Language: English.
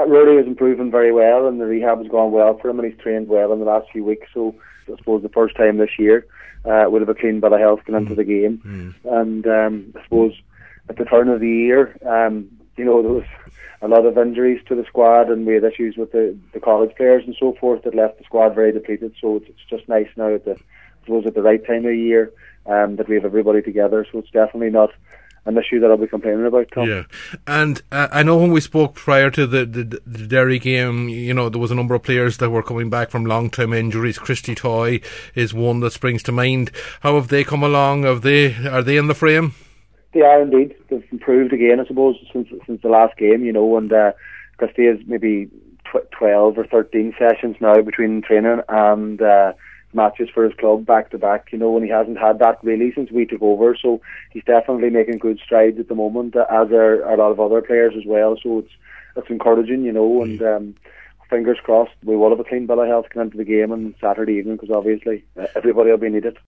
Rory is improving very well, and the rehab has gone well for him, and he's trained well in the last few weeks. So I suppose the first time this year would have a clean bill of health going into the game. And I suppose at the turn of the year, there was a lot of injuries to the squad, and we had issues with the college players and so forth that left the squad very depleted. So it's just nice now at the right time of year that we have everybody together. So it's definitely not an issue that I'll be complaining about, Tom. Yeah, and I know when we spoke prior to the Derry game, there was a number of players that were coming back from long-term injuries. Christy Toy is one that springs to mind. How have they come along? Are they in the frame? They are indeed. They've improved again, I suppose, since the last game, and Christy has maybe 12 or 13 sessions now between training and matches for his club back to back, and he hasn't had that really since we took over. So he's definitely making good strides at the moment, as are a lot of other players as well. So it's encouraging, and fingers crossed we will have a clean bill of health coming into the game on Saturday evening, because obviously everybody will be needed.